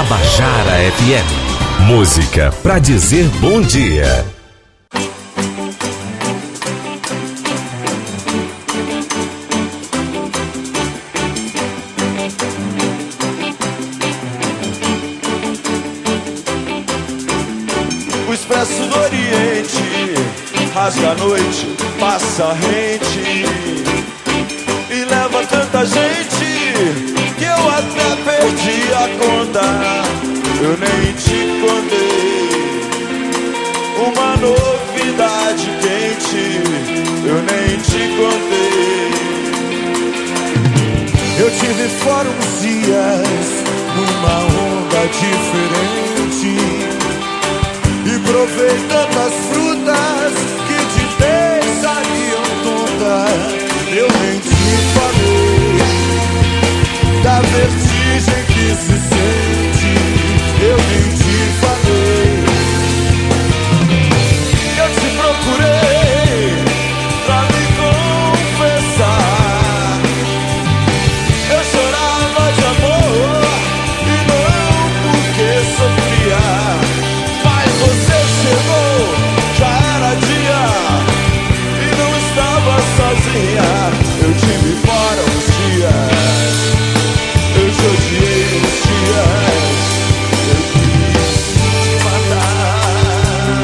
Tabajara FM. Música pra dizer bom dia. O Expresso do Oriente rasga a noite, passa rente e leva tanta gente que eu até perdi a conta. Eu nem te contei uma novidade quente, eu nem te contei. Eu tive fora uns dias numa onda diferente e provei tantas frutas que te deixariam tonta. Eu nem te falei da vertigem que se sente, eu nem te falei. Eu te procurei pra me confessar. Eu chorava de amor e não porque sofria. Mas você chegou, já era dia e não estava sozinha. Eu tive fora uns dias, eu te odiei uns dias, eu quis te matar.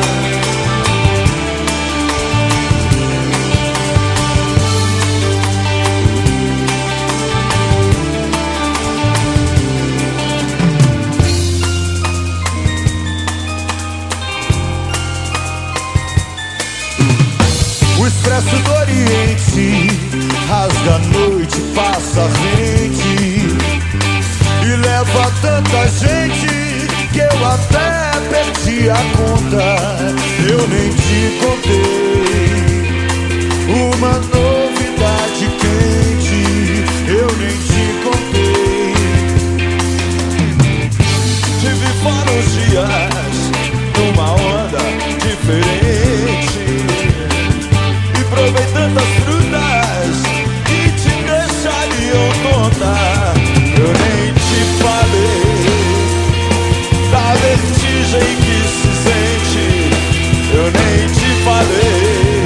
O Expresso do Oriente rasga a noite, passa rente e leva tanta gente que eu até perdi a conta. Eu nem te contei uma novidade quente, eu nem te contei. Tive vários dias numa onda diferente e provei tantas frutas que te deixariam tonta. Eu nem te falei da vertigem que se sente, eu nem te falei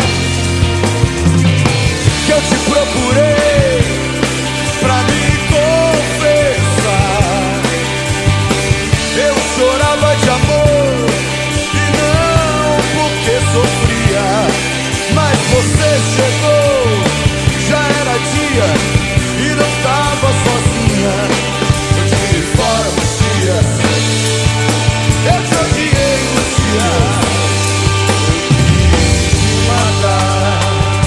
que eu te procurei pra me confessar. Eu chorava de amor e não porque sofria. Mas você chegou, já era dia e não tava sozinha. Eu tive fora uns dias, eu te odiei uns dias, eu quis te matar.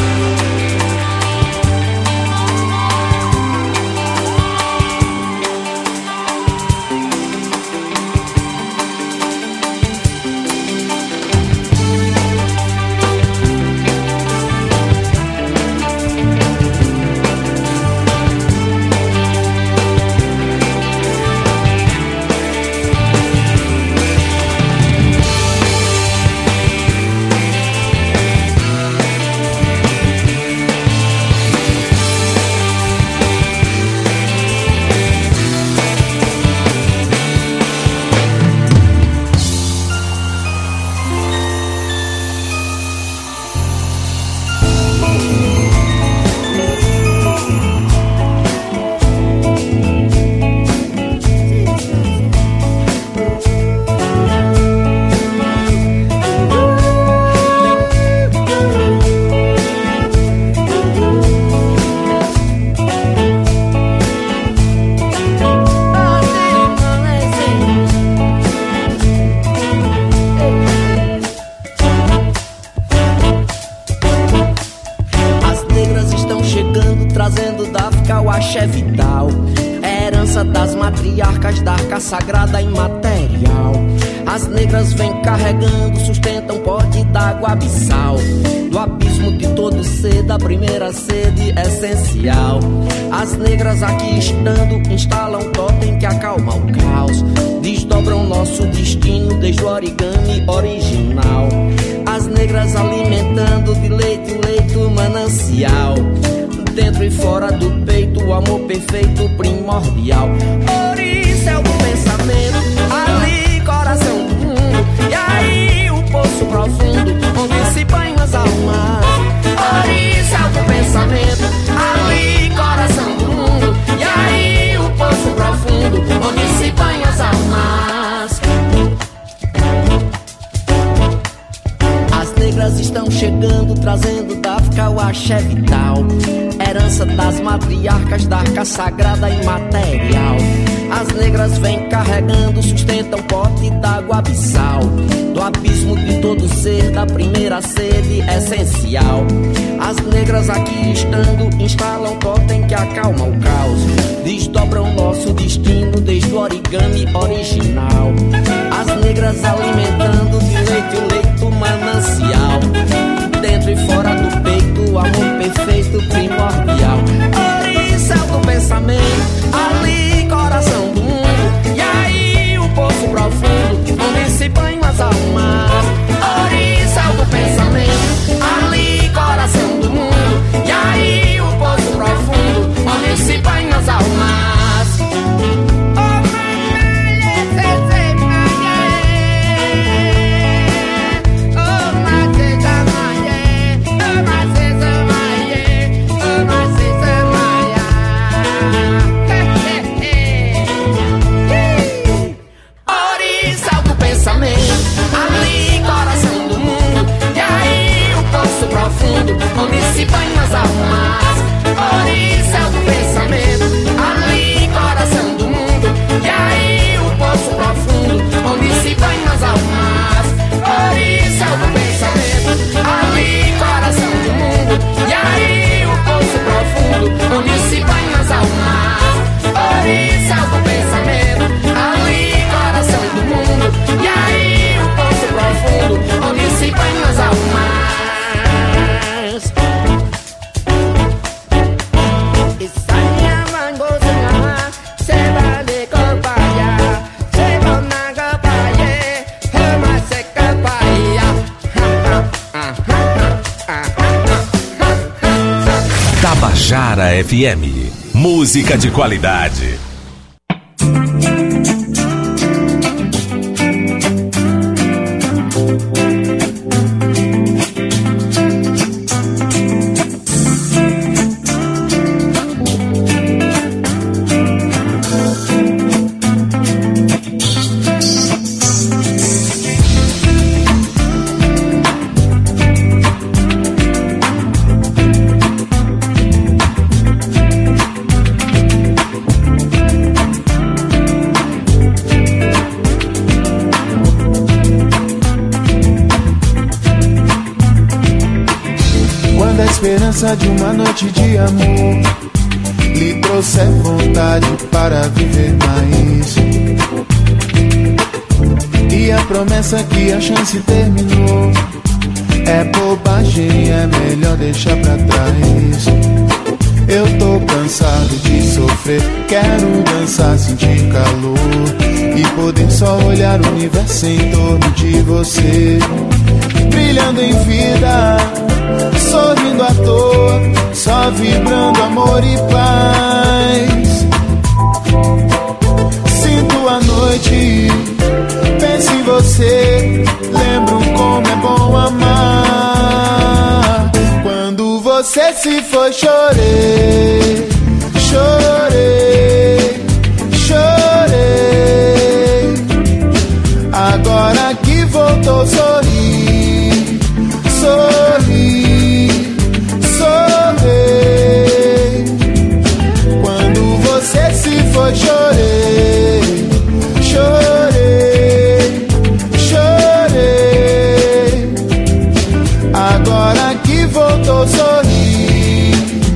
Trazendo da África o axé vital, herança das matriarcas da arca sagrada imaterial. As negras vêm carregando, sustentam pote d'água abissal. Do abismo de todo ser, da primeira sede essencial. As negras aqui estando, instalam totem que acalma o caos. Desdobram nosso destino desde o origami original. As negras alimentando de leite o leito manancial. Dentro e fora do peito, o amor perfeito primordial. Por isso é o pensamento negras estão chegando, trazendo da África o axé vital, herança das matriarcas da arca sagrada imaterial. As negras vêm carregando, sustentam pote d'água abissal, do abismo de todo ser, da primeira sede essencial. As negras aqui estando, instalam totem que acalma o caos, desdobram nosso destino desde o origami original. As negras alimentando de leite o leito manancial, dentro e fora do peito, o amor perfeito primordial. Oricel do pensamento, ali coração do mundo, e aí o poço profundo, onde se banham as almas. Oricel do pensamento, ali coração do mundo, e aí o poço profundo, onde se banham as almas. Onde se banham as almas, oricel do pensamento, ali coração do mundo, e aí o poço profundo, onde se banham as almas, oricel do pensamento, ali coração do mundo, e aí o poço profundo, onde se banham as almas, oricel do pensamento, ali coração do mundo, e aí o poço profundo, onde se banham as almas. Tabajara FM, música de qualidade. De uma noite de amor lhe trouxe vontade para viver mais, e a promessa que a chance terminou é bobagem, é melhor deixar pra trás. Eu tô cansado de sofrer, quero dançar, sentir calor e poder só olhar o universo em torno de você, brilhando em vida, sorrindo à toa, só vibrando amor e paz. Sinto a noite, penso em você, lembro como é bom amar. Quando você se foi, chorei, chorei, chorei. Agora que voltou, sorri, sorri, sorri. Quando você se foi, chorei, chorei, chorei. Agora que voltou, sorri,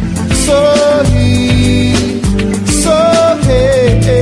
sorri, sorri.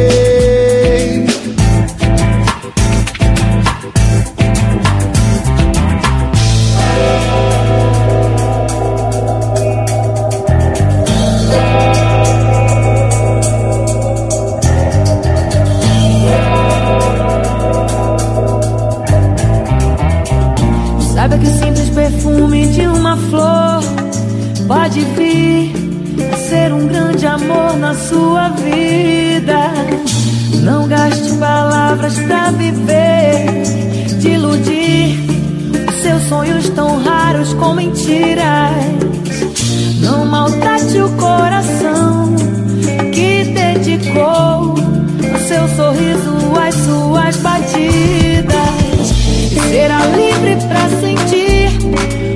Saiba que o simples perfume de uma flor pode vir a ser um grande amor na sua vida. Não gaste palavras pra viver, de iludir os seus sonhos tão raros com mentiras. Não maltrate o coração que dedicou o seu sorriso às suas batidas. Será livre pra sentir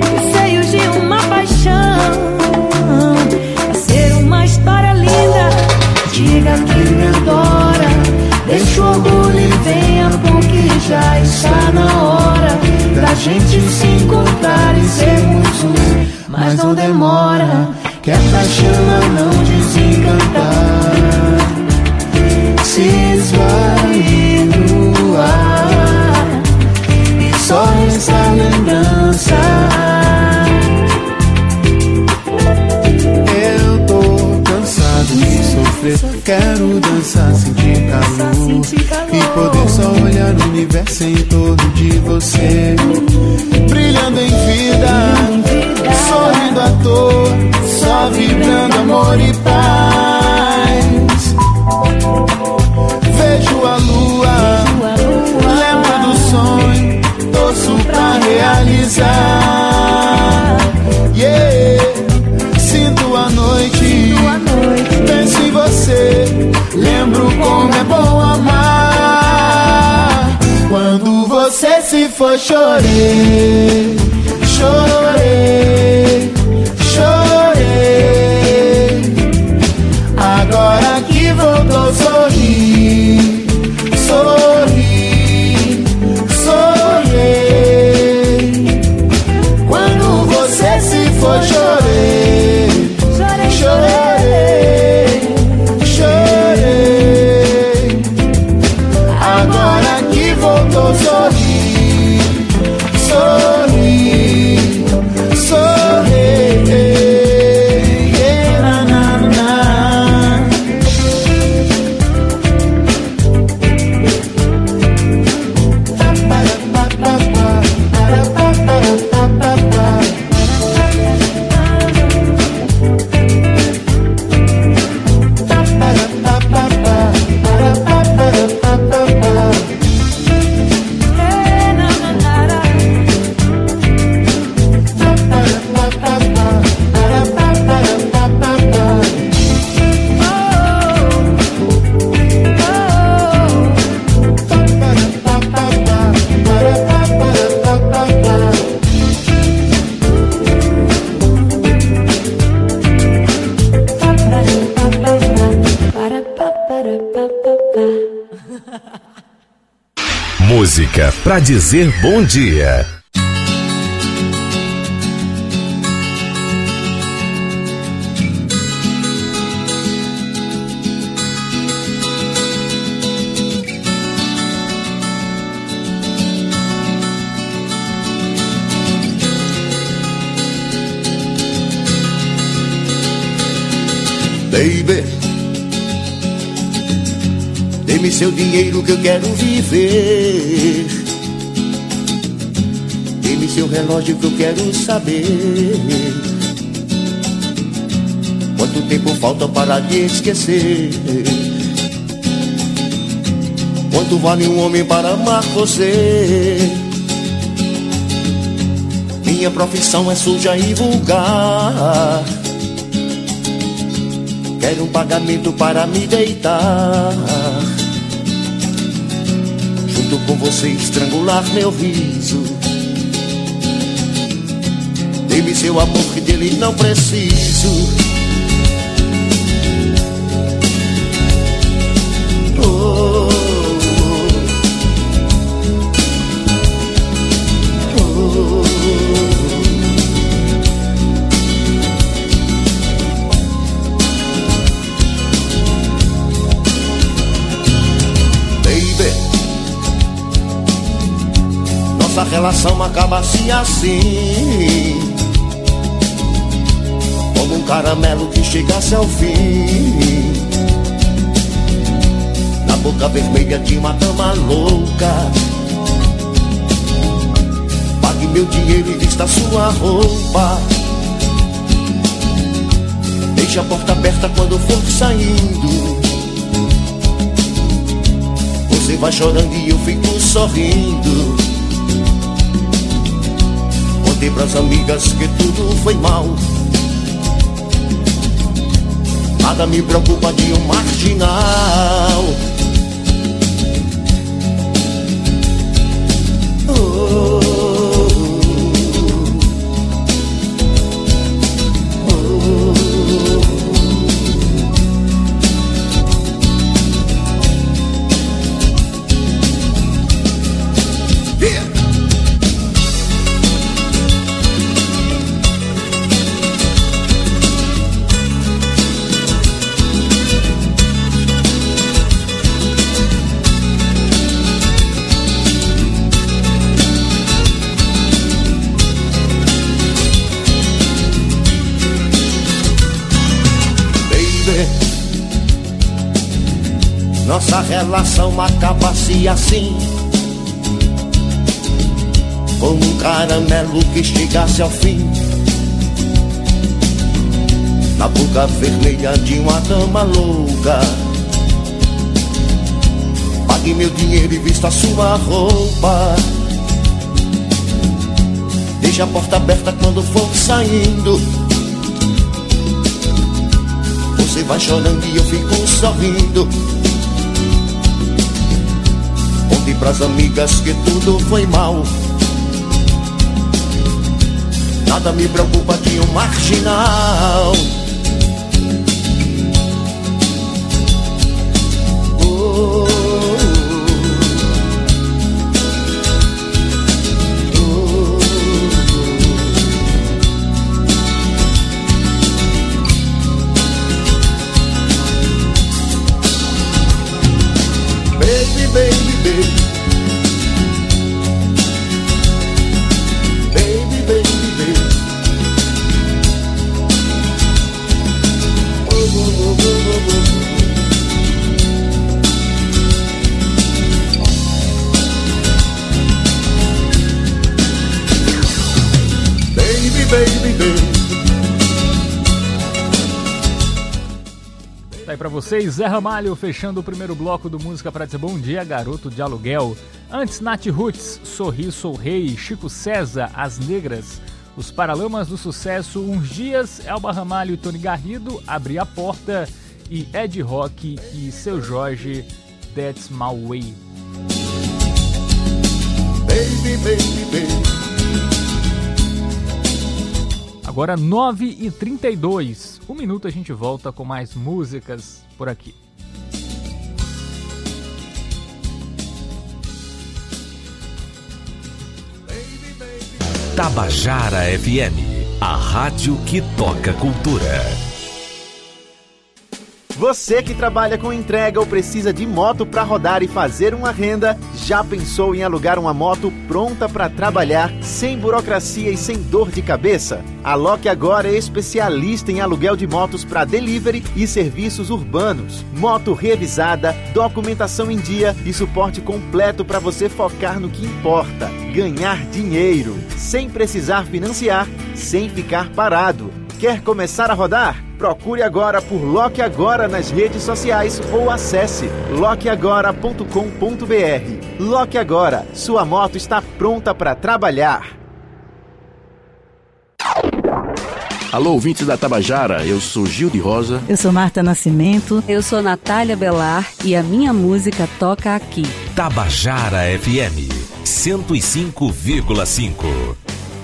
gente se encontrar e sermos um. Mas não demora, que essa chama não desencantar, se esvai no ar e só resta a lembrança. Eu tô cansado de sofrer, quero dançar, sentir calor e poder só olhar o universo em torno de você, brilhando em vida, sorrindo à toa, só vibrando amor e paz. Vejo a lua, lembro do sonho, torço pra realizar. Yeah. Sinto a noite, penso em você, lembro como é bom amar. Quando você se for, chorei, chorei, chorei. Agora que voltou, sorri, sorri, sorri. Quando você se for, chorei, chorei, chorei. Agora que voltou, sorri, sorri, sorri. Música pra dizer bom dia. Baby, dê-me seu dinheiro que eu quero viver. Dê-me seu relógio que eu quero saber quanto tempo falta para te esquecer. Quanto vale um homem para amar você? Minha profissão é suja e vulgar. Quero um pagamento para me deitar junto com você, estrangular meu riso. Dê-me seu amor que dele não preciso. Oh, oh, oh. Nossa relação acaba assim, assim, como um caramelo que chegasse ao fim, na boca vermelha de uma dama louca. Pague meu dinheiro e vista sua roupa. Deixe a porta aberta quando for saindo. Você vai chorando e eu fico sorrindo. Contei pras amigas que tudo foi mal. Nada me preocupa de um marginal. Oh, oh, oh. Yeah. nossa relação acabasse assim, como um caramelo que chegasse ao fim, na boca vermelha de uma dama louca. Pague meu dinheiro e vista sua roupa, deixe a porta aberta quando for saindo. Você vai chorando e eu fico sorrindo. Conte pras amigas que tudo foi mal, nada me preocupa de um marginal. Oh, baby, baby, baby, baby, baby, baby. Oh, oh, oh, oh, oh, oh. Baby, baby, baby. Tá aí pra vocês, Zé Ramalho fechando o primeiro bloco do Música Pra Dizer Bom Dia, Garoto de Aluguel. Antes, Nath Roots, Sorri Sou Rei, Chico César, As Negras, Os Paralamas do Sucesso, Uns Dias, Elba Ramalho e Tony Garrido, Abri a Porta, e Ed Rock e Seu Jorge, That's My Way. Baby, baby, baby. Agora 9h32, 1 minuto a gente volta com mais músicas por aqui. Tabajara FM, a rádio que toca cultura. Você que trabalha com entrega ou precisa de moto para rodar e fazer uma renda, já pensou em alugar uma moto pronta para trabalhar, sem burocracia e sem dor de cabeça? A Lock Agora é especialista em aluguel de motos para delivery e serviços urbanos. Moto revisada, documentação em dia e suporte completo para você focar no que importa: ganhar dinheiro, sem precisar financiar, sem ficar parado. Quer começar a rodar? Procure agora por Lock Agora nas redes sociais ou acesse lockagora.com.br. Lock Agora, sua moto está pronta para trabalhar. Alô, ouvintes da Tabajara, eu sou Gil de Rosa. Eu sou Marta Nascimento. Eu sou Natália Belar e a minha música toca aqui. Tabajara FM 105,5.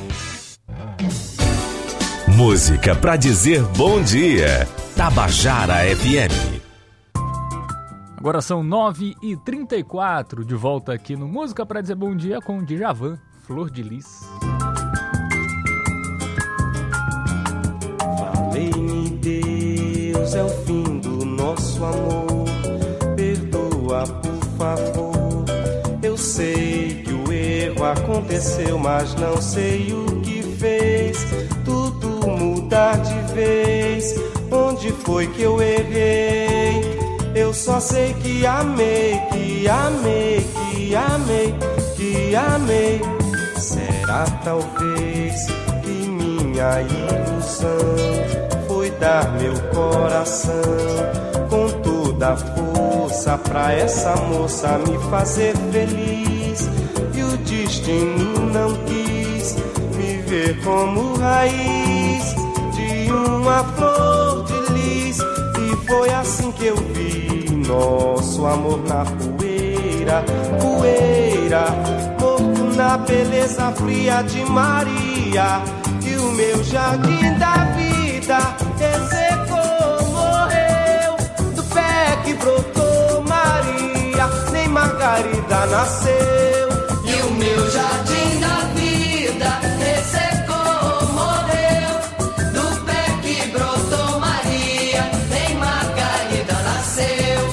Música pra dizer bom dia. Tabajara FM. Agora são 9h34, de volta aqui no Música pra dizer bom dia com Djavan, Flor de Lis. Falei-me, Deus, é o fim do nosso amor. Perdoa, por favor. Eu sei que o erro aconteceu, mas não sei o que fez tudo mudar de vez. Onde foi que eu errei? Eu só sei que amei, que amei, que amei, que amei. Será talvez que minha ilusão foi dar meu coração com toda a força pra essa moça me fazer feliz? E o destino não quis me ver como raiz de uma flor de lis. E foi assim que eu vi nosso amor na poeira, poeira, morto na beleza fria de Maria. E o meu jardim da vida ressecou, morreu. Do pé que brotou Maria, nem Margarida nasceu. E o meu jardim da vida ressecou, morreu. Do pé que brotou Maria, nem Margarida nasceu.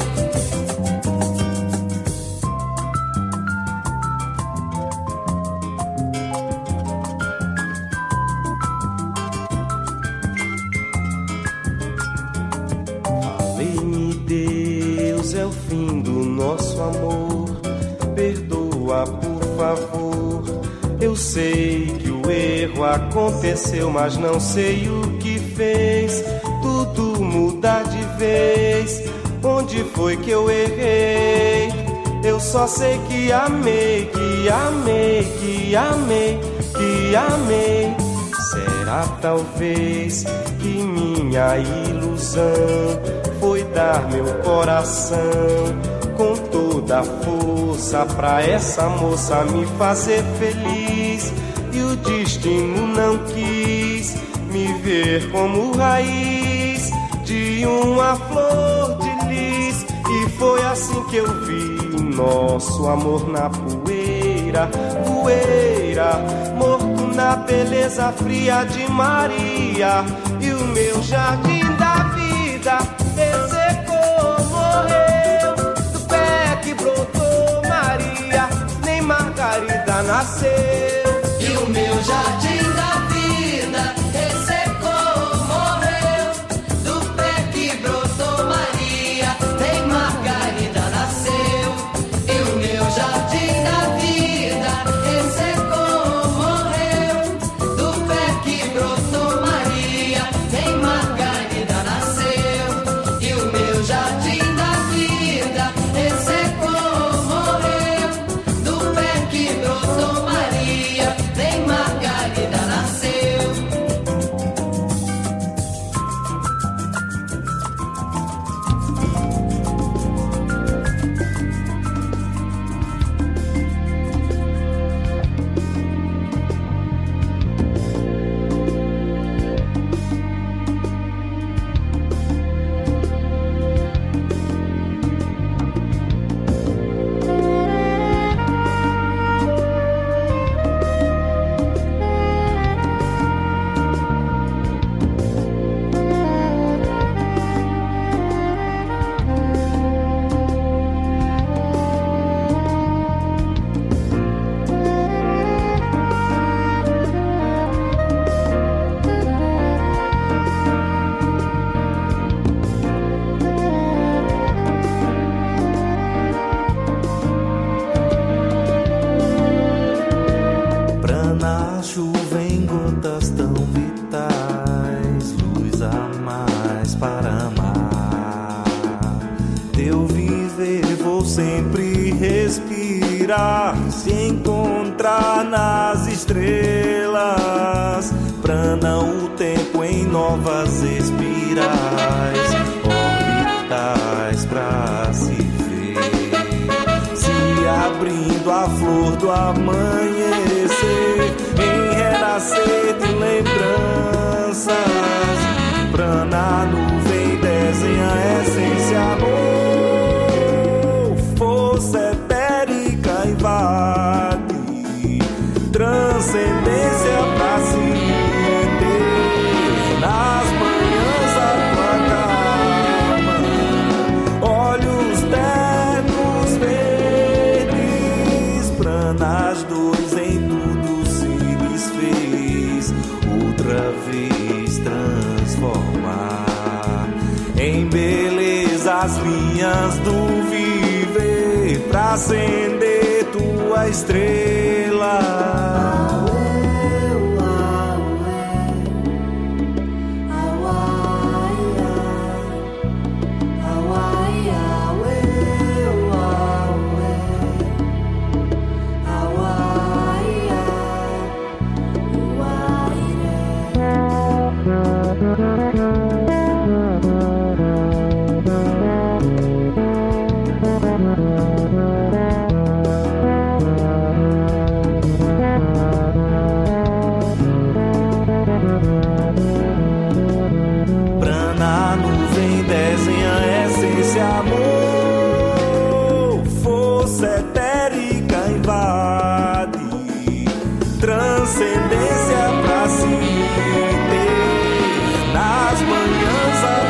Falei-me, Deus, é o fim do nosso amor. Perdoa, por favor. Eu sei que o erro aconteceu, mas não sei o que fez tudo mudar de vez. Onde foi que eu errei? Eu só sei que amei, que amei, que amei, que amei. Será talvez que minha ilusão foi dar meu coração com toda a força pra essa moça me fazer feliz. E o destino não quis me ver como raiz de uma flor de lis. E foi assim que eu vi nosso amor na poeira, poeira, morto na beleza fria de Maria. E o meu jardim da vida ressecou, morreu. Do pé que brotou Maria, nem Margarida nasceu. E o meu jardim da vida ressecou, morreu. Do pé que brotou Maria, nem Margarida nasceu. E o meu jardim da vida ressecou, morreu. Do pé que brotou Maria, nem Margarida nasceu. E o meu jardim da vida ressecou, morreu. Do pé que brotou Maria, nem Margarida nasceu. Na chuva em gotas tão vitais, luz a mais para amar. Teu viver vou sempre respirar, se encontrar nas estrelas. Prana o tempo em novas espirais, orbitais pra se ver, se abrindo a flor do amanhecer, em renascer de lembranças. Prana nuvem desenha essência, amor, força etérica invade, transcendência pra se ter nas manhãs a tua calma, olhos ternos verdes. Pranas dores em tudo se desfez, outra vez transformar em beleza as linhas do viver pra acender tua estrela. Prana nuvem desenha essência, amor, força etérica invade, transcendência pra se ter nas manhãs a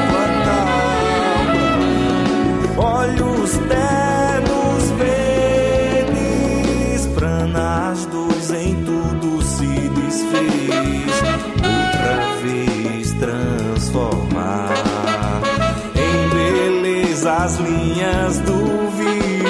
tua calma, olhos ternos verdes. Pranas dores em tudo se desfez, outra vez transformar em beleza as linhas do viver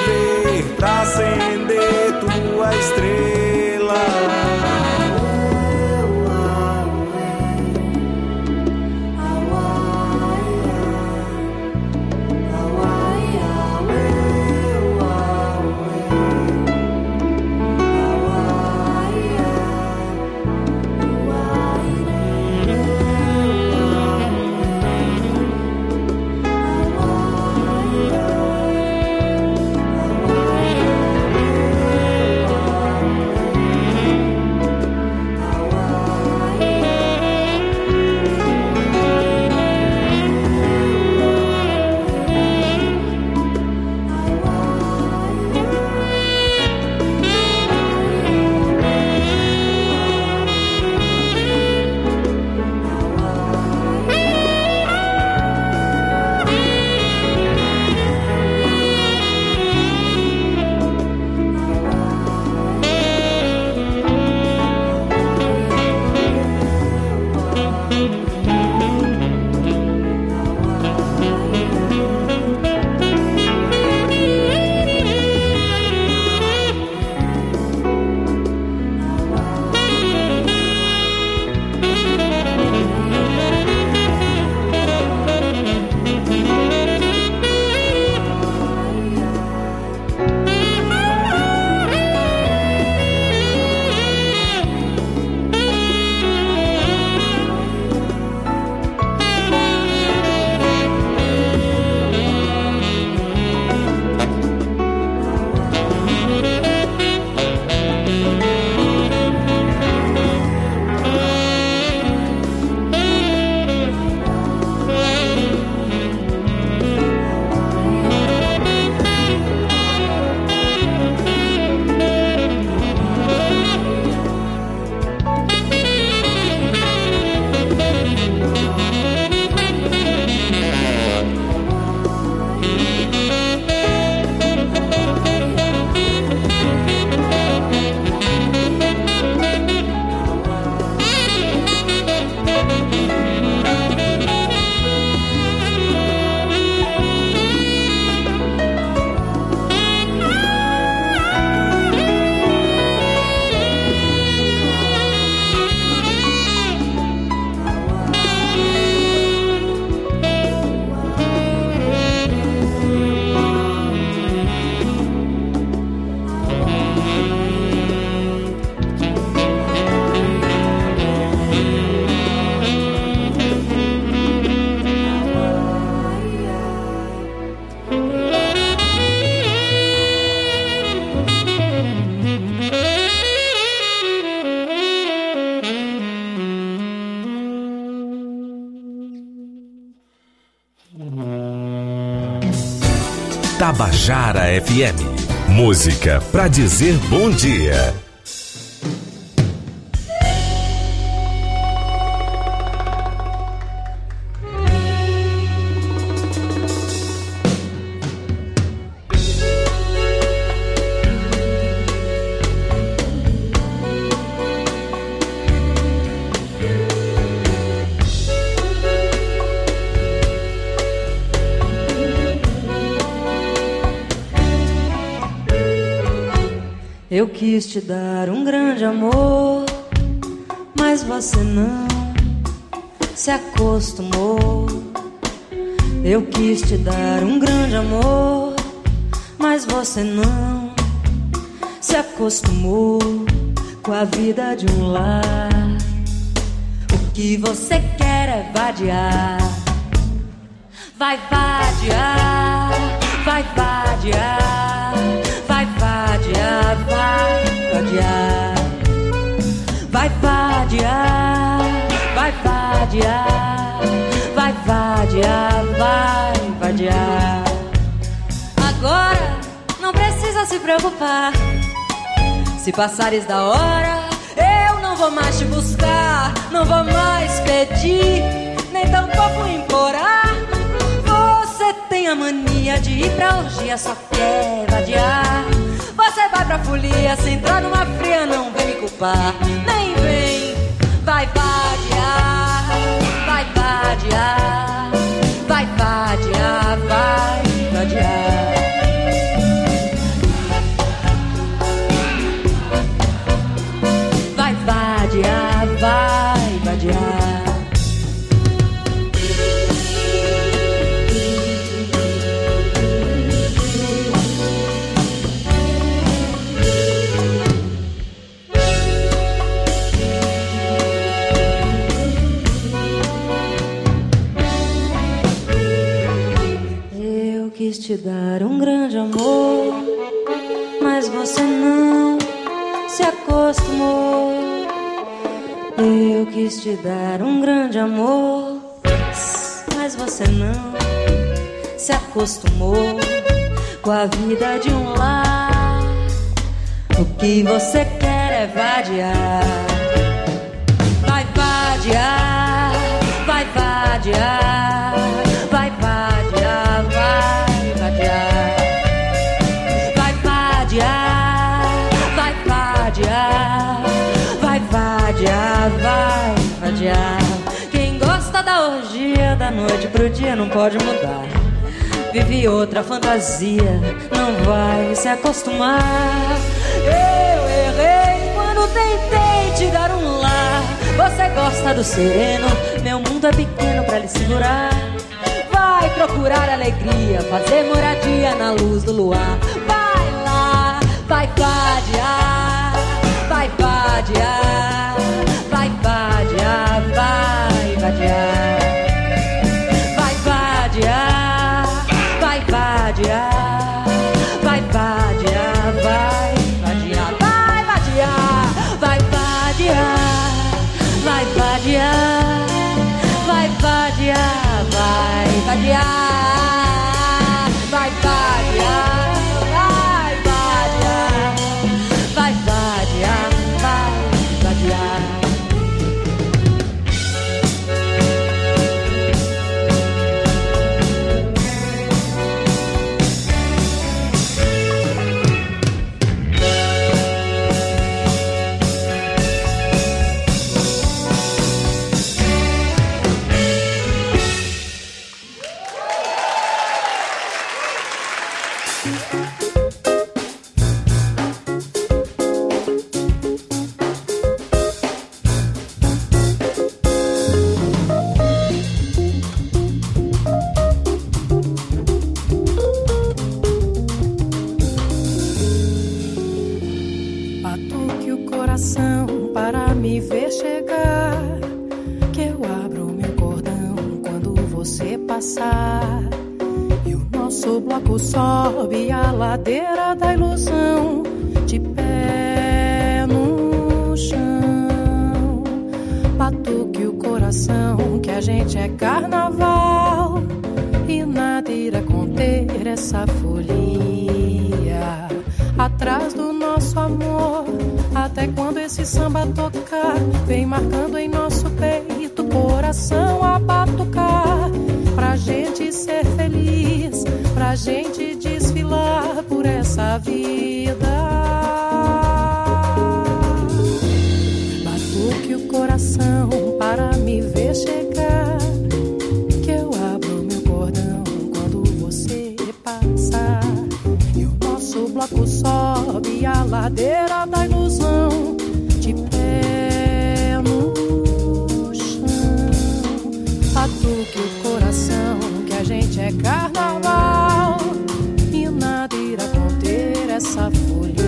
Tabajara FM. Música pra dizer bom dia. Eu quis te dar um grande amor, mas você não se acostumou. Eu quis te dar um grande amor, mas você não se acostumou com a vida de um lar. O que você quer é vadiar. Vai vadiar, vai vadiar, vai vadiar, vai vadiar, vai vadiar, vai vadiar, vai vadiar, vai vadiar. Agora não precisa se preocupar. Se passares da hora, eu não vou mais te buscar, não vou mais pedir, nem tampouco implorar. Você tem a mania de ir pra orgia, só quer vadiar. Você vai pra folia, se entrar numa fria, não vem me culpar, nem vem. Vai vadiar, vai vadiar, vai vadiar, vai vadiar. Vai vadiar, vai vadiar. Quis te dar um grande amor, mas você não se acostumou. Eu quis te dar um grande amor, mas você não se acostumou com a vida de um lar. O que você quer é vadiar. Vai vadiar, vai vadiar, vai vadiar, vai vadiar. Vai vadiar, vai vadiar, vai vadiar, vai vadiar. Quem gosta da orgia da noite pro dia não pode mudar. Vive outra fantasia, não vai se acostumar. Eu errei quando tentei te dar um lar. Você gosta do sereno, meu mundo é pequeno pra lhe segurar. Vai procurar alegria, fazer moradia na luz do luar. Vai lá, vai vadiar, vai vadiar, vai vadiar, vai vadiar. Vai vadiar, vai vadiar, vai vadiar, vai vadiar, vai vadiar, vai vadiar, vai vadiar, vai vadiar, vai vadiar, vai vadiar, vai vadiar, vai vadiar, vai vadiar. Batuque o coração para me ver chegar, que eu abro meu cordão quando você passar. E o nosso bloco sobe a ladeira da ilusão, de pé no chão. Batuque o coração que a gente é carnaval, e nada irá conter essa folia atrás do nosso amor. Até quando esse samba tocar, vem marcando em nosso peito, coração a batucar. Pra gente ser feliz, pra gente desfilar por essa vida. Batuque o coração para me ver chegar, que eu abro meu cordão quando você passar. E o nosso bloco sobe a ladeira da ilusão, de pé no chão. Batuque o coração que a gente é carnaval, e nada irá conter essa folia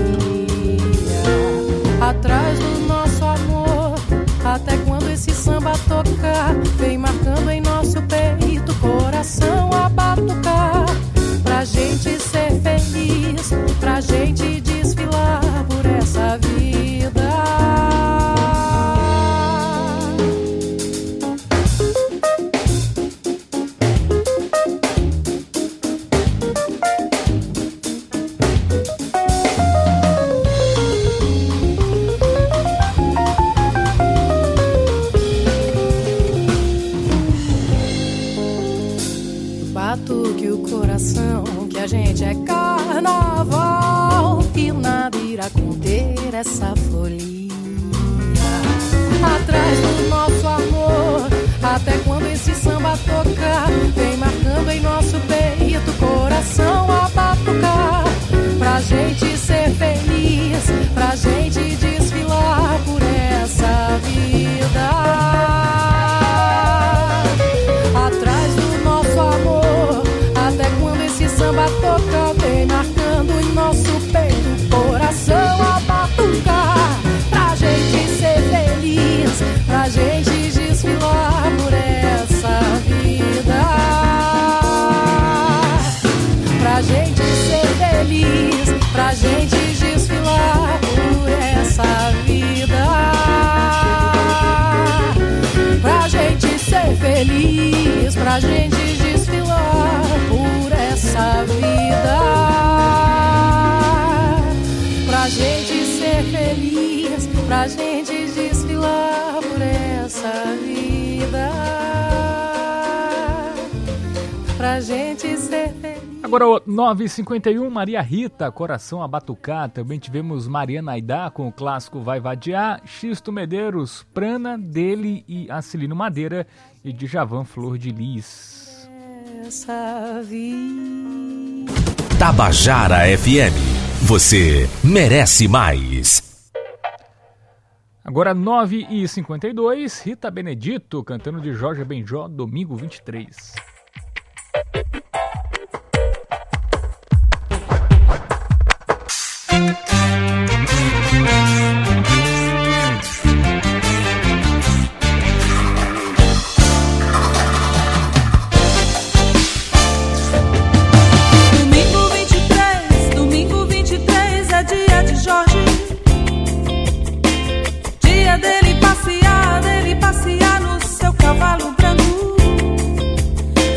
atrás do nosso amor. Até quando esse samba tocar, vem marcando em nosso peito, coração a batucar. Pra gente ser feliz, pra gente desfilar por essa vida. Batuque o coração que a gente é carnaval, e nada irá conter essa folia atrás do nosso amor. Até quando esse samba tocar, vem marcando em nosso peito, coração a batucar. Pra gente ser feliz, pra gente desfilar por essa vida atrás do nosso amor. Até quando esse samba toca, vem marcando em nosso peito, coração a batucar. Pra gente ser feliz, pra gente desfilar por essa vida. Pra gente ser feliz, pra gente desfilar por essa vida. Pra gente ser feliz, pra gente desfilar por essa vida. Pra gente ser feliz, pra gente desfilar por essa vida. Pra gente ser feliz. Agora 9h51, Maria Rita, Coração a Batucar. Também tivemos Mariana Aidá com o clássico Vai Vadiar, Xisto Medeiros, Prana, dele e Acilino Madeira, e Djavan, Flor de Lis. Essa vida. Tabajara FM, você merece mais. Agora 9h52, Rita Benedito cantando de Jorge Benjó, Domingo 23. Domingo 23 é dia de Jorge, dia dele passear no seu cavalo branco.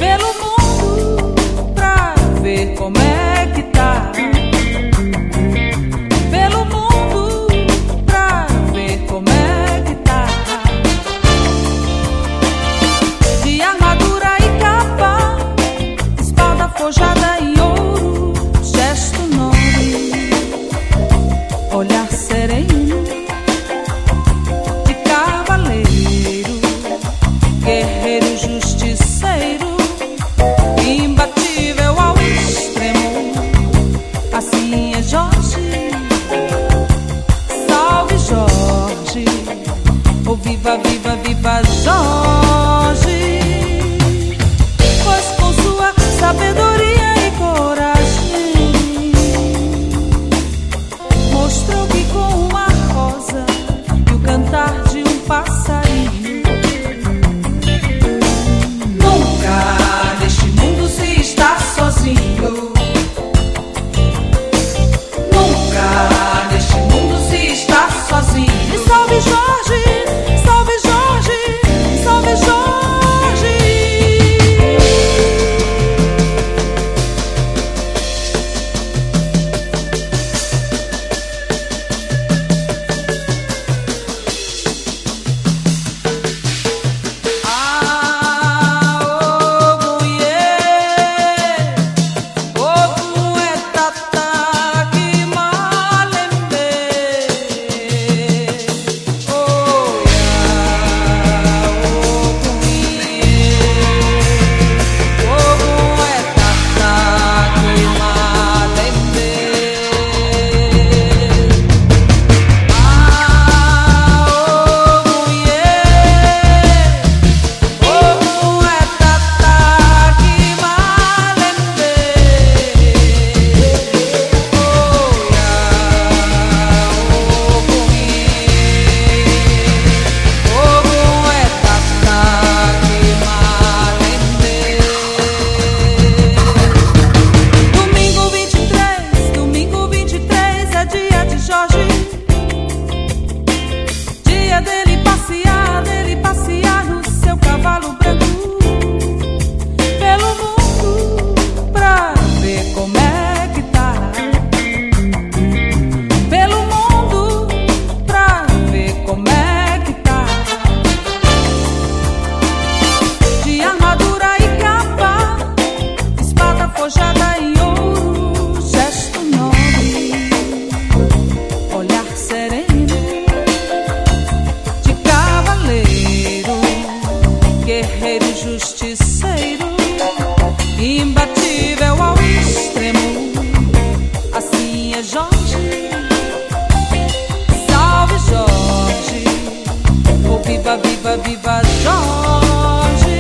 viva, viva, viva Jorge,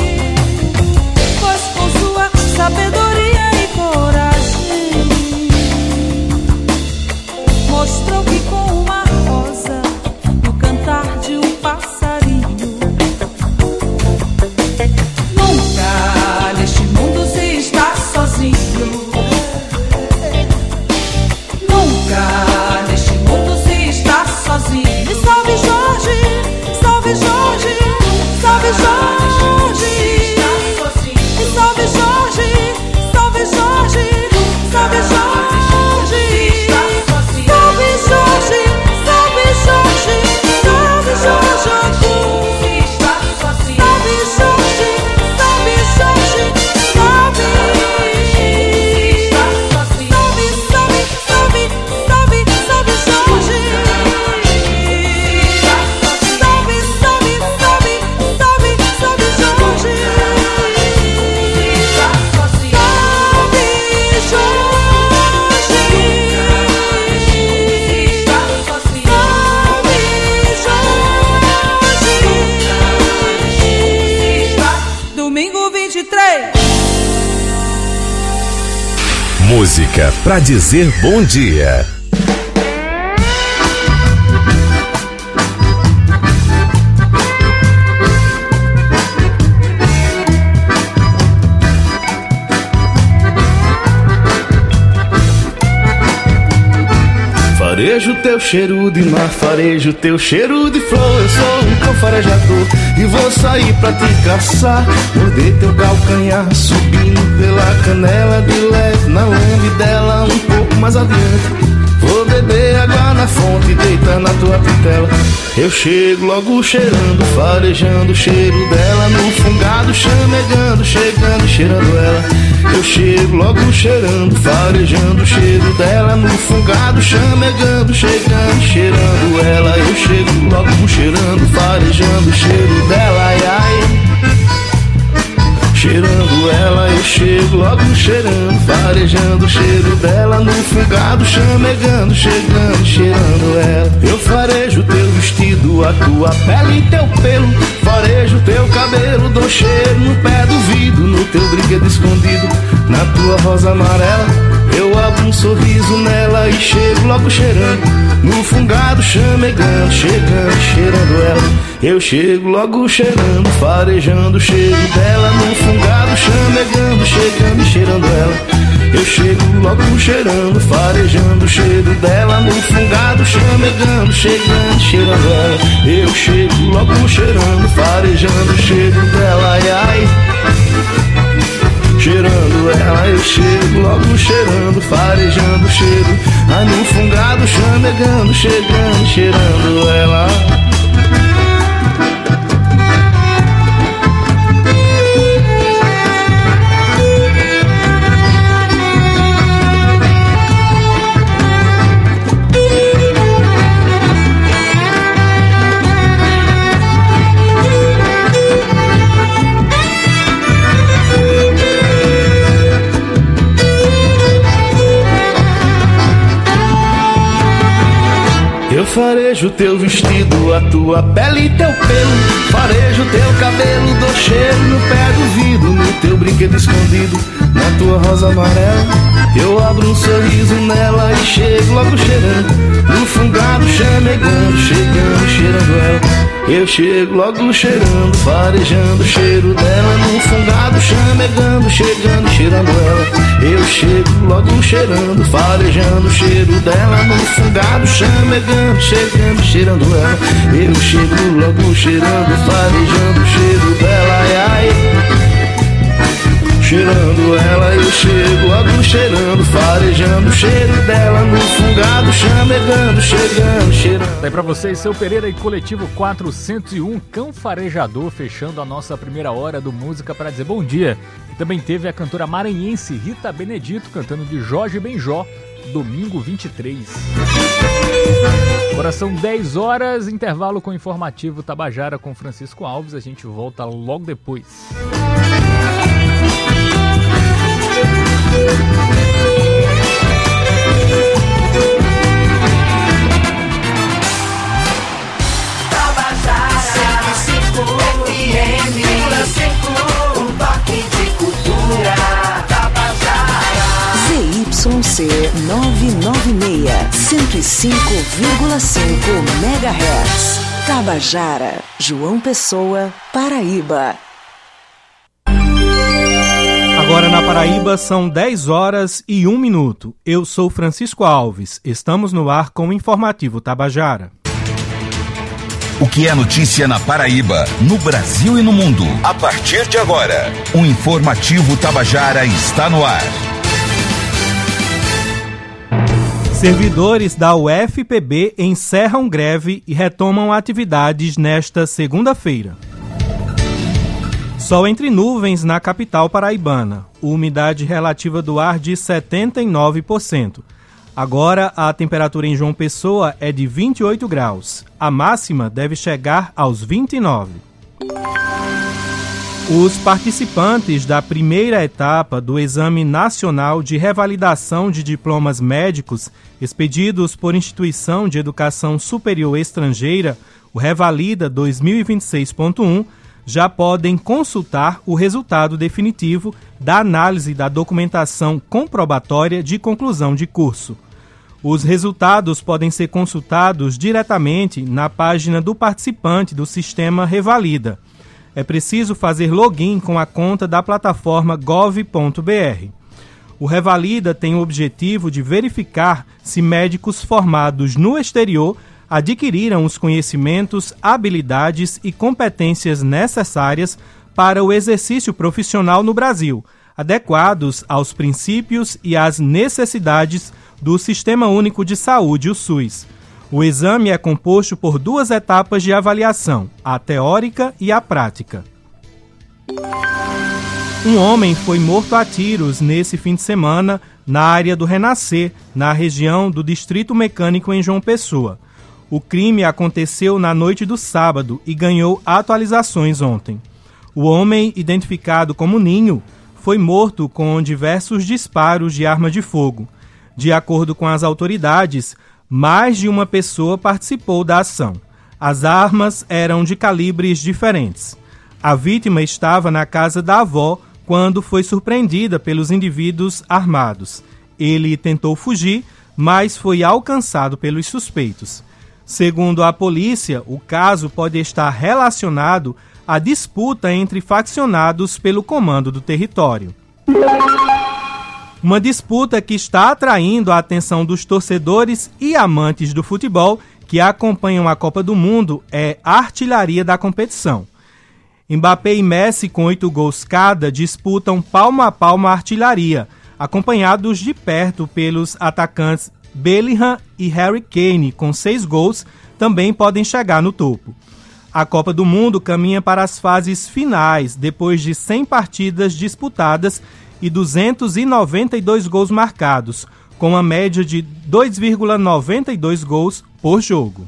pois com sua sabedoria e coragem mostrou que com uma rosa no cantar de um passarinho nunca neste mundo se está sozinho. Nunca neste mundo se está sozinho. E salve Jorge, salve Jorge, salve Jorge. E salve Jorge, salve Jorge, salve Jorge. Salve Jorge, salve Jorge, salve Jorge. Salve Jorge, salve Jorge, salve. Música pra dizer bom dia. Farejo teu cheiro de mar, farejo teu cheiro de flor. Eu sou um cão farejador e vou sair pra te caçar. Morder teu calcanhar, subindo pela canela de leve, na lambidela um pouco mais adiante. Vou beber água na fonte, deita na tua pitela. Eu chego logo cheirando, farejando o cheiro dela, no fungado chamegando, chegando, cheirando ela. Eu chego logo cheirando, farejando o cheiro dela, no fungado chamegando, chegando, cheirando ela. Eu chego logo cheirando, farejando o cheiro dela, ai ai. Cheirando ela, eu chego logo cheirando, farejando o cheiro dela, no fungado chamegando, chegando, cheirando ela. Eu farejo teu vestido, a tua pele e teu pelo, farejo teu cabelo, dou cheiro no pé do vidro, no teu brinquedo escondido, na tua rosa amarela. Eu abro um sorriso nela e chego logo cheirando, no fungado chamegando, chegando, cheirando ela. Eu chego logo cheirando, farejando o cheiro dela, no fungado chamegando, chegando, cheirando ela. Eu chego logo cheirando, farejando o cheiro dela, no fungado chamegando, chegando, cheirando ela. Eu chego logo cheirando, farejando o cheiro dela, ai ai. Cheirando ela, eu chego logo cheirando, farejando o cheiro, ai no fungado chamegando, chegando, cheirando ela. Eu farejo teu vestido, a tua pele e teu pelo, farejo teu cabelo, dou cheiro no pé do vidro, no teu brinquedo escondido, na tua rosa amarela. Eu abro um sorriso nela e chego logo cheirando, no fungado chamegando, chegando, cheirando ela. Eu chego logo cheirando, farejando o cheiro dela, no fungado chamegando, chegando, cheirando ela. Eu chego logo cheirando, farejando o cheiro dela, no fungado chamegando, chegando, cheirando ela. Eu chego logo cheirando, farejando o cheiro dela, ai ai. Cheirando ela, eu chego logo cheirando, farejando o cheiro dela, no fungado chamegando, chegando, cheirando. Daí pra vocês, Seu Pereira e Coletivo 401, Cão Farejador, fechando a nossa primeira hora do Música pra dizer bom dia. E também teve a cantora maranhense Rita Benedito cantando de Jorge Benjó, domingo 23. Agora são 10 horas, intervalo com o informativo Tabajara com Francisco Alves. A gente volta logo depois. Tabajara 105,5 MHz. Tabajara, João Pessoa, Paraíba. Agora na Paraíba são 10 horas e 1 minuto. Eu sou Francisco Alves. Estamos no ar com o Informativo Tabajara. O que é notícia na Paraíba, no Brasil e no mundo. A partir de agora, o Informativo Tabajara está no ar. Servidores da UFPB encerram greve e retomam atividades nesta segunda-feira. Sol entre nuvens na capital paraibana. Umidade relativa do ar de 79%. Agora a temperatura em João Pessoa é de 28 graus. A máxima deve chegar aos 29. Os participantes da primeira etapa do Exame Nacional de Revalidação de Diplomas Médicos, expedidos por Instituição de Educação Superior Estrangeira, o Revalida 2026.1, já podem consultar o resultado definitivo da análise da documentação comprobatória de conclusão de curso. Os resultados podem ser consultados diretamente na página do participante do sistema Revalida. É preciso fazer login com a conta da plataforma gov.br. O Revalida tem o objetivo de verificar se médicos formados no exterior adquiriram os conhecimentos, habilidades e competências necessárias para o exercício profissional no Brasil, adequados aos princípios e às necessidades do Sistema Único de Saúde, o SUS. O exame é composto por 2 etapas de avaliação, a teórica e a prática. Um homem foi morto a tiros nesse fim de semana na área do Renascer, na região do Distrito Mecânico em João Pessoa. O crime aconteceu na noite do sábado e ganhou atualizações ontem. O homem, identificado como Ninho, foi morto com diversos disparos de arma de fogo. De acordo com as autoridades, mais de uma pessoa participou da ação. As armas eram de calibres diferentes. A vítima estava na casa da avó quando foi surpreendida pelos indivíduos armados. Ele tentou fugir, mas foi alcançado pelos suspeitos. Segundo a polícia, o caso pode estar relacionado à disputa entre faccionados pelo comando do território. Uma disputa que está atraindo a atenção dos torcedores e amantes do futebol que acompanham a Copa do Mundo é a artilharia da competição. Mbappé e Messi, com 8 gols cada, disputam palmo a palmo a artilharia, acompanhados de perto pelos atacantes Bellingham e Harry Kane, com 6 gols, também podem chegar no topo. A Copa do Mundo caminha para as fases finais, depois de 100 partidas disputadas e 292 gols marcados, com uma média de 2,92 gols por jogo.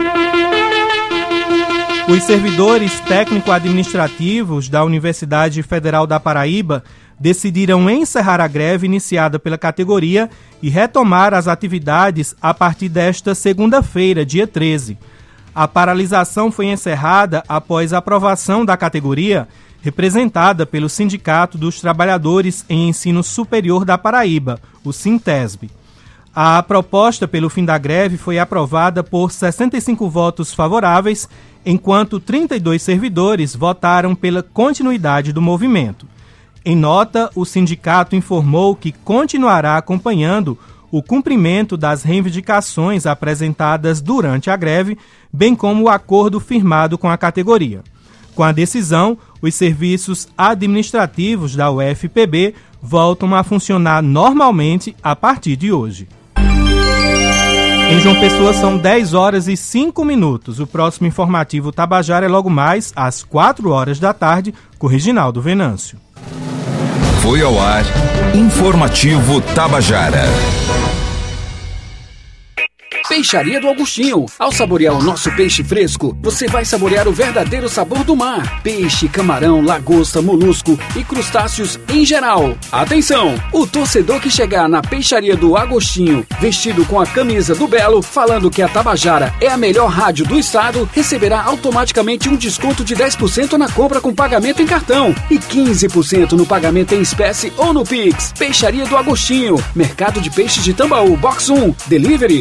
Os servidores técnico-administrativos da Universidade Federal da Paraíba decidiram encerrar a greve iniciada pela categoria e retomar as atividades a partir desta segunda-feira, dia 13. A paralisação foi encerrada após a aprovação da categoria, representada pelo Sindicato dos Trabalhadores em Ensino Superior da Paraíba, o Sintesb. A proposta pelo fim da greve foi aprovada por 65 votos favoráveis, enquanto 32 servidores votaram pela continuidade do movimento. Em nota, o sindicato informou que continuará acompanhando o cumprimento das reivindicações apresentadas durante a greve, bem como o acordo firmado com a categoria. Com a decisão, os serviços administrativos da UFPB voltam a funcionar normalmente a partir de hoje. Em João Pessoa são 10 horas e 5 minutos. O próximo informativo Tabajara é logo mais às 4 horas da tarde, com Reginaldo Venâncio. Foi ao ar Informativo Tabajara. Peixaria do Agostinho. Ao saborear o nosso peixe fresco, você vai saborear o verdadeiro sabor do mar. Peixe, camarão, lagosta, molusco e crustáceos em geral. Atenção! O torcedor que chegar na Peixaria do Agostinho, vestido com a camisa do Belo, falando que a Tabajara é a melhor rádio do estado, receberá automaticamente um desconto de 10% na compra com pagamento em cartão e 15% no pagamento em espécie ou no Pix. Peixaria do Agostinho, Mercado de Peixes de Tambaú, Box 1, Delivery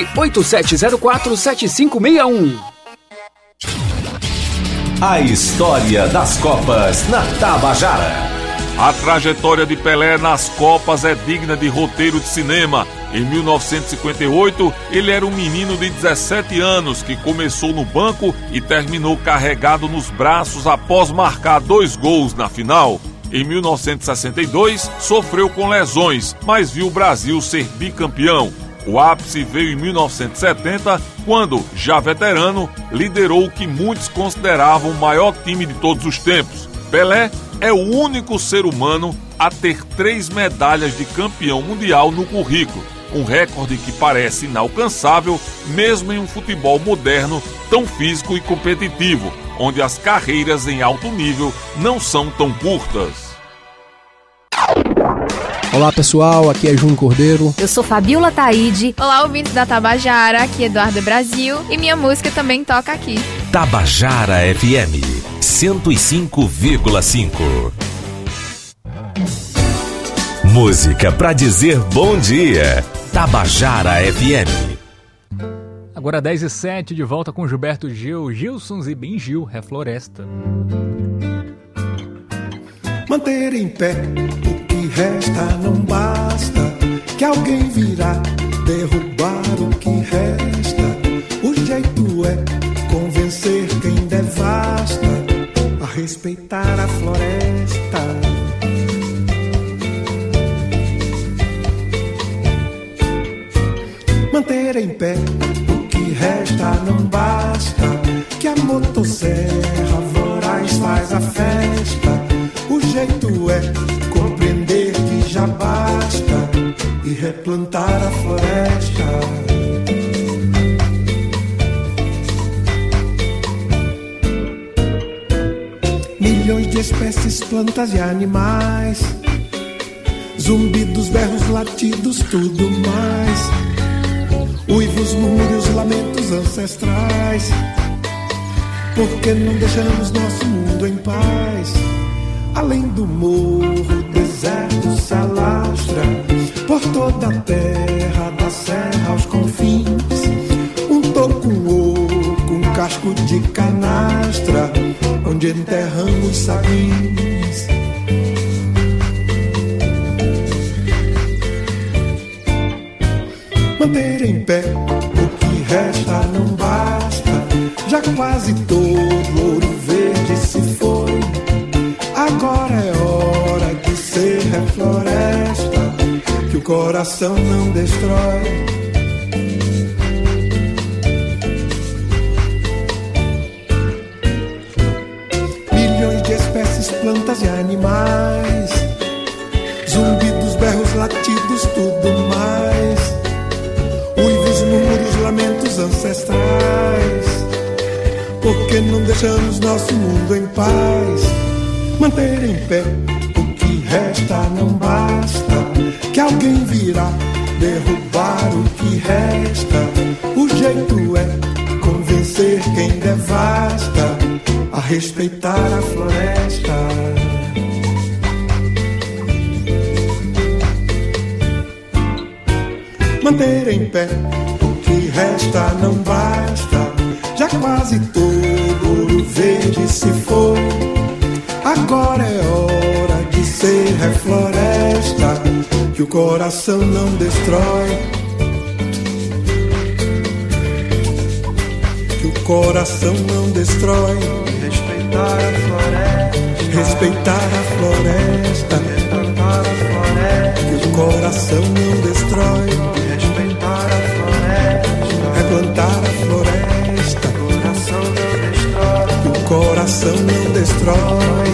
987047561. A história das Copas na Tabajara. A trajetória de Pelé nas Copas é digna de roteiro de cinema. Em 1958, ele era um menino de 17 anos que começou no banco e terminou carregado nos braços após marcar 2 gols na final. Em 1962, sofreu com lesões, mas viu o Brasil ser bicampeão. O ápice veio em 1970, quando, já veterano, liderou o que muitos consideravam o maior time de todos os tempos. Pelé é o único ser humano a ter 3 medalhas de campeão mundial no currículo, um recorde que parece inalcançável mesmo em um futebol moderno tão físico e competitivo, onde as carreiras em alto nível não são tão curtas. Olá pessoal, aqui é Júnior Cordeiro. Eu sou Fabiola Taide. Olá, ouvintes da Tabajara, aqui é Eduardo Brasil e minha música também toca aqui. Tabajara FM 105,5. Música pra dizer bom dia. Tabajara FM. Agora 10h07, de volta com Gilberto Gil, Gilsons e Bem Gil, Refloresta. Manter em pé o que resta não basta, que alguém virá derrubar o que resta. O jeito é convencer quem devasta a respeitar a floresta. Manter em pé o que resta não basta, que a motosserra voraz faz a festa. O jeito é compreender que já basta e replantar a floresta. Milhões de espécies, plantas e animais, zumbidos, berros, latidos, tudo mais. Uivos, murmúrios, lamentos ancestrais. Por que não deixamos nosso mundo em paz? Além do morro, deserto se alastra por toda a terra, da serra aos confins. Um toco, um oco, um casco de canastra, onde enterramos sabins. Manter em pé o que resta não basta, já quase todo ouro verde se foi. Agora é hora de ser refloresta, que o coração não destrói. Milhões de espécies, plantas e animais, zumbidos, berros, latidos, tudo mais. Uivos, murmúrios, lamentos ancestrais. Por que não deixamos nosso mundo em paz? Manter em pé o que resta não basta, que alguém virá derrubar o que resta. O jeito é convencer quem devasta a respeitar a floresta. Manter em pé o que resta não basta, já quase todo ouro verde se foi. Agora é hora de ser refloresta, que o coração não destrói. Que o coração não destrói. Respeitar a floresta. Respeitar a floresta. Que o coração não destrói. Respeitar a floresta. Replantar a floresta. Que o coração não destrói.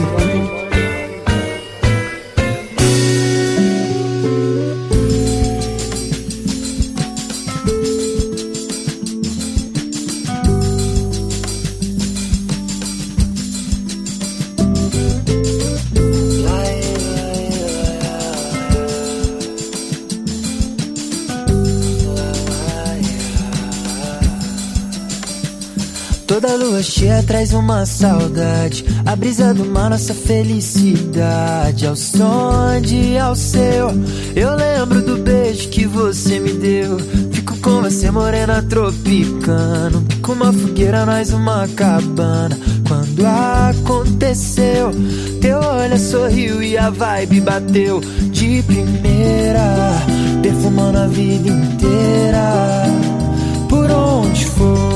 Toda lua cheia traz uma saudade, a brisa do mar, nossa felicidade. Ao som de ao seu, eu lembro do beijo que você me deu. Fico com você morena tropicana, com uma fogueira, nós uma cabana. Quando aconteceu, teu olho sorriu e a vibe bateu de primeira, perfumando a vida inteira. Por onde for,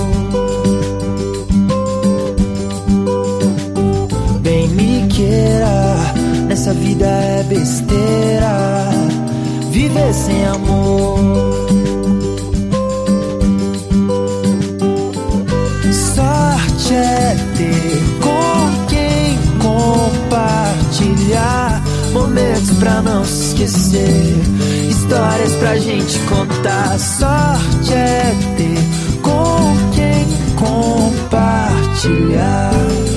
bem me queira, nessa vida é besteira viver sem amor. Sorte é ter com quem compartilhar momentos pra não se esquecer, histórias pra gente contar. Sorte é ter com quem compartilhar.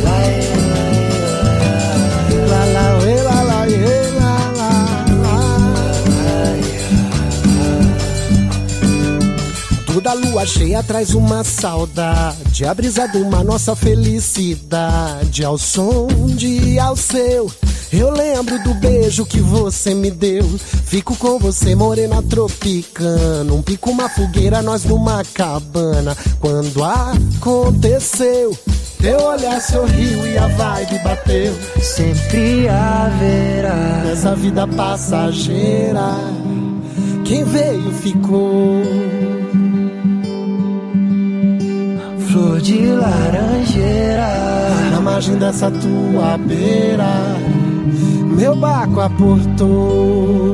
Toda lua cheia traz uma saudade, a brisa de uma nossa felicidade. Ao som de ao seu, eu lembro do beijo que você me deu. Fico com você morena tropicana, um pico, uma fogueira, nós numa cabana. Quando aconteceu, teu olhar sorriu e a vibe bateu. Sempre haverá nessa vida passageira, quem veio ficou. Flor de laranjeira na margem dessa tua beira, meu barco aportou.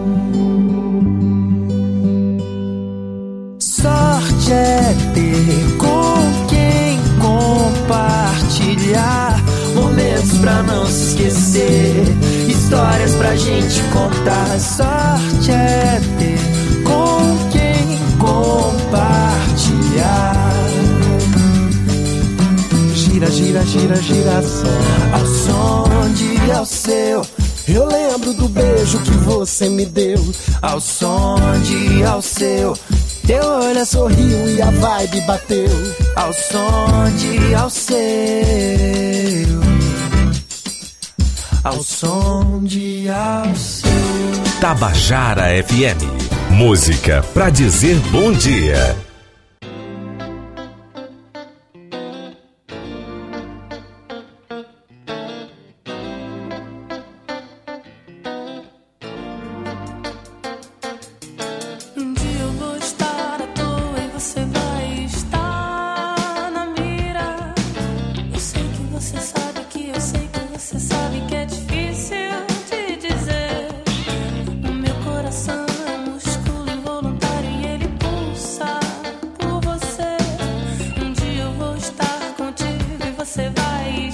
Sorte é ter com quem compartilhar momentos pra não se esquecer, histórias pra gente contar. Sorte é ter com quem compartilhar. Gira, gira, gira, gira só. Ao som de ao seu, eu lembro do beijo que você me deu. Ao som de ao seu, teu olho sorriu e a vibe bateu. Ao som de ao seu, ao som de ao seu. Tabajara FM, música pra dizer bom dia. Você sabe que eu sei que você sabe que é difícil.